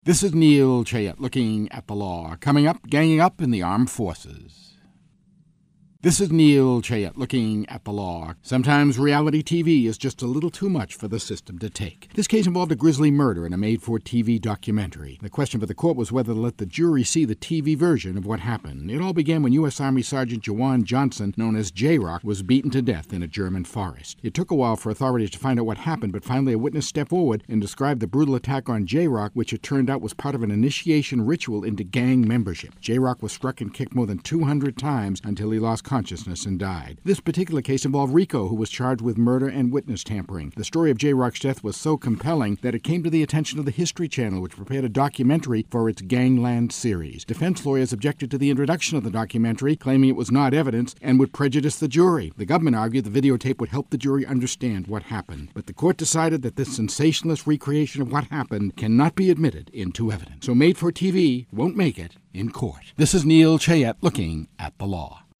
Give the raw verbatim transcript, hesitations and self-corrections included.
This is Neil Chayette looking at the law. Coming up, ganging up in the armed forces. This is Neil Chayette looking at the law. Sometimes reality T V is just a little too much for the system to take. This case involved a grisly murder in a made-for-T V documentary. The question for the court was whether to let the jury see the T V version of what happened. It all began when U S Army Sergeant Jawan Johnson, known as J-Rock, was beaten to death in a German forest. It took a while for authorities to find out what happened, but finally a witness stepped forward and described the brutal attack on J-Rock, which it turned out was part of an initiation ritual into gang membership. J-Rock was struck and kicked more than two hundred times until he lost consciousness and died. This particular case involved Rico, who was charged with murder and witness tampering. The story of J-Rock's death was so compelling that it came to the attention of the History Channel, which prepared a documentary for its Gangland series. Defense lawyers objected to the introduction of the documentary, claiming it was not evidence and would prejudice the jury. The government argued the videotape would help the jury understand what happened. But the court decided that this sensationalist recreation of what happened cannot be admitted into evidence. So Made for T V won't make it in court. This is Neil Chayette looking at the law.